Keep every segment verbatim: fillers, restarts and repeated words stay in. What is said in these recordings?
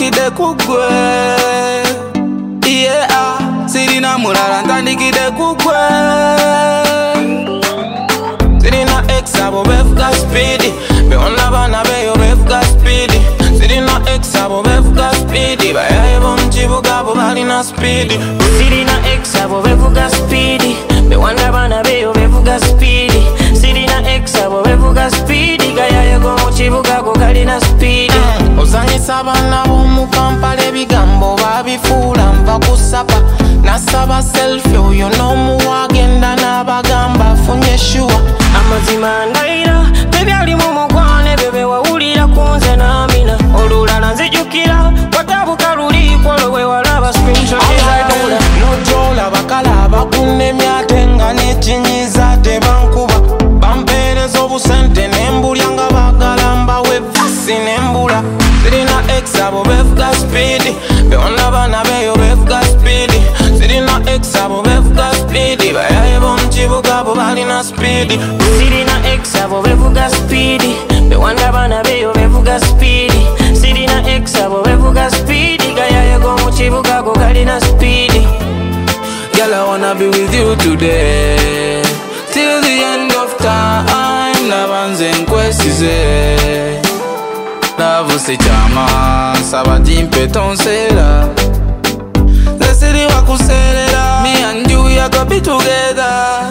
ntandikide kugwe. Yeah, sirina mulala ntandikide kugwe. Sirina ex abo befuka speedy. Beona bana beyo befuka speedy. Sirina ex abo befuka speedy. Bayaye bomchibuka abo balina speedy. Sirina ex abo befuka speedy. Bewanda bana beyo befuka speedy. Sirina ex abo befuka speedy. Gayaye gomuchibuka go kalina speedy. mm. Ozanyisa bana bomu Kampala ebigambo babifuula nva kusapa. Nasaba selfie oyo n'omuwagenda n'abagamba afunye shuwa. Amazima ndaira tebyali mu mugwane bebe wawulira kunze n'amina. Olulala nzijukira watabuka luli kwolo we walaba screenshot ezadula. Nojola bakala abakunemya ate nga n'ekinyiza tebankuba. Bampeereza obusente nembulya nga bagala mbawe vasi nembula. Sirina ex abo befuka speedy. Beona bana beyo befuka speedy. Sirina ex abo befuka speedy. Bayaye bomchibuka abo balina speedy. Sirina ex abo befuka speedy. Bewanda bana beyo befuka speedy. Sirina ex abo befuka speedy. Gayaye gomuchibuka go kalina speedy. Girl, I wanna be with you today till the end of time. Nabanze nkwesize love se chama sabati mpe tonsela. Lesiri wakuselela. Me and you, we are gonna be together.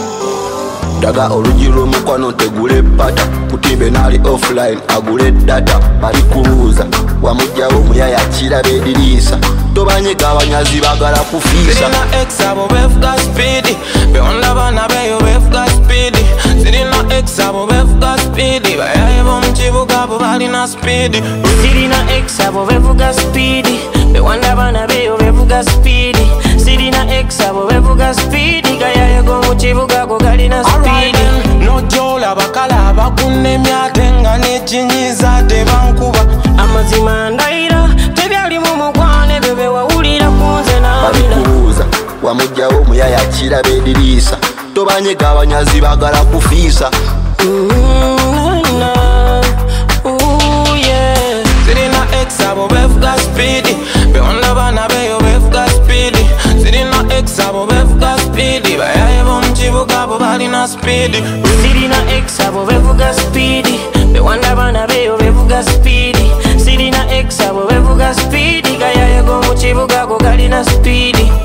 Daga olujiro mukwano tegule pata. Kutimbe nali offline agule data. Bali kuluza wamujjawo muyaya kira bedirisa. Tobanyega abanyazi bagala kufisa. Sirina ex abo befuka speedy. Beona bana beyo befuka speedy. Sirina ex abo befuka speedy. Bayaye bomchibuka abo balina speedy. Sirina ex abo befuka speedy. Bewanda bana beyo befuka speedy. Sirina ex abo befuka speedy. Gayaye gomuchibuka go kalina speedy. Nojola bakala abakunemya ate nga n'ekinyiza tebankuba. Amazima ndaira tebyali mu mugwane bebe wawulira kunze n'amina. Babikubuuza wamujjawo muyaya kira bedirisa. Tobanyega abanyazi bagala kufisa. Sirina ex abo befuka speedy. Beona bana beyo befuka speedy. Sirina ex abo befuka speedy. Bayaye bomchibuka abo balina speedy. Sirina ex abo befuka speedy. Bewanda bana beyo befuka speedy. Sirina ex abo befuka speedy. Gayaye gomuchibuka go kalina speedy.